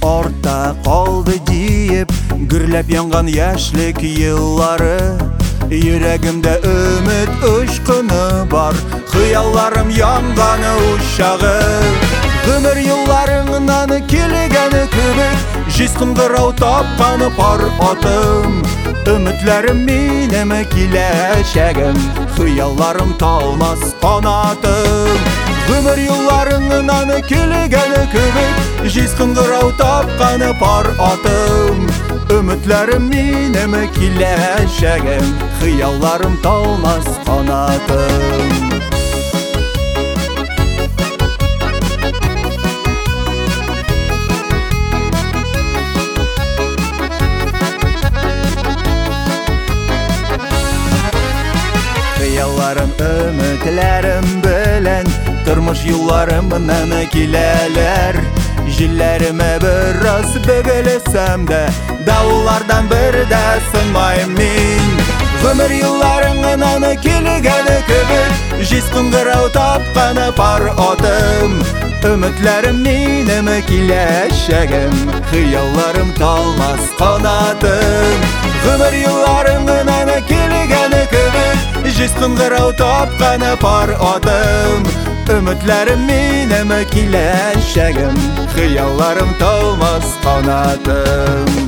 артта қалды дейіп, гүрләп янған яшьлек еллары. Йөрәгемдә өмет ұшқыны бар, хыялларым янганы ушагы. Гомер елларыңнан килгәне кебек, җиз кыңгырау тапканы пар атым. Өметләрем минем киләчәгем, хыялларым талмас канатым. Гомер елларыңнан килгәне кебек, җиз кыңгырау тапканы пар атым. Өметләрем минем киләчәгем, хыялларым талмас канатым. Хыялларым, өметләрем белән тормыш юлларымнан киләләр. Җилләремә бераз бөгелсәм дә, давыллардан бер дә сынмайм мин. Гомер елларыңнан килгәне кебек, җиз кыңгырау тапканы пар атым. Өметләрем минем киләчәгем, хыялларым талмас канатым. Гомер елларыңнан килгәне кебек, җиз кыңгырау тапканы пар атым. Өметләрем минем киләчәгем, хыялларым талмас канатым.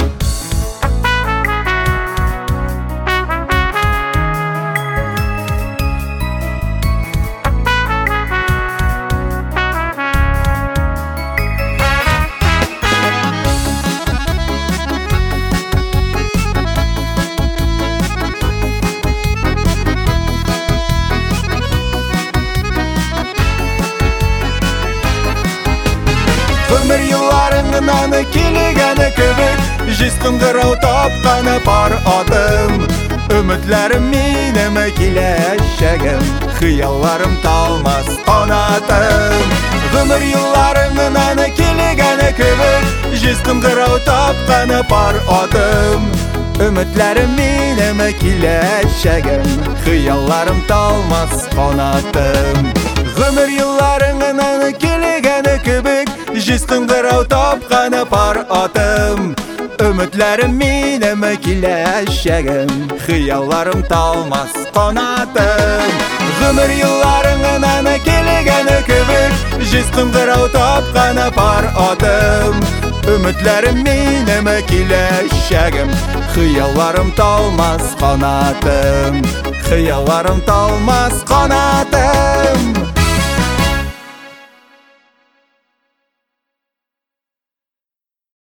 Гомер елларыңнан килгәне кебек, җиз кыңгырау тапканы пар атым. Өметләрем минем киләчәгем, хыялларым талмас канатым. Гомер елларыңнан килгәне кебек, җиз кыңгырау тапканы пар атым. Өметләрем минем киләчәгем, хыялларым талмас канатым. Гомер елларыңнан килгәне кебек, җиз кыңгырау тапканы пар атым. Өметләрем минем киләчәгем, хыялларым талмас канатым. Гомер елларыңнан килгәне кебек, җиз кыңгырау тапканы пар атым. Өметләрем минем киләчәгем, хыялларым талмас канатым. Хыялларым талмас канатым.